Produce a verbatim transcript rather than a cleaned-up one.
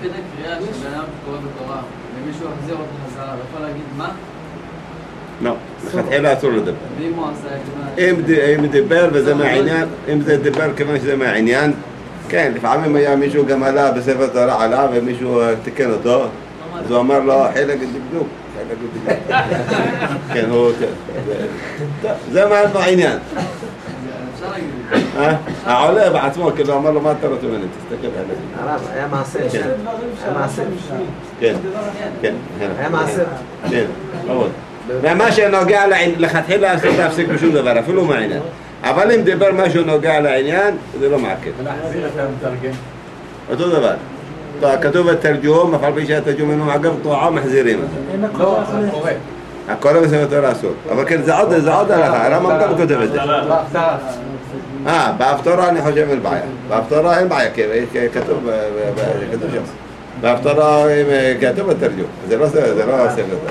כדי קריאה שבן אדם קורא בתורה ומישהו יחזיר אותו חזרה, הוא יכול להגיד מה? לא, לכתחילה אסור לדבר. ואם הוא עשה אם דיבר וזה מהעניין, אם זה דיבר כיוון שזה מהעניין, כן, לפעמים היה מישהו גם עלה בספר תורה עלה ומישהו תיקן אותו, אז הוא אמר לו חלק דקדוק, חלק דקדוק. כן, הוא... זה מהעניין. העולה בעצמו, כאילו אמר לו מה אתה רוצה ממני, תסתכל עליי. הרב, היה מעשר. היה מעשר. כן, כן. היה מעשר. כן, מאוד. ומה שנוגע לכתחילה אסור להפסיק בשום דבר, אפילו מהעניין. אבל אם דיבר משהו נוגע לעניין, זה לא מעכב. ונחזיר את המתרגם. אותו דבר. כתוב בתרגום, אף על פי שהתרגום אינו מעכב תועה מחזירים. לא, הקורא. הקורא בספר תורה אסור. אבל כן, זה עוד, זה עוד הלכה, הרמב"ם גם כותב את זה. אה, בהפטרה אני חושב אין בעיה. בהפטרה אין בעיה, כי כתוב שם. בהפטרה כתוב בתרגום. זה לא ספר.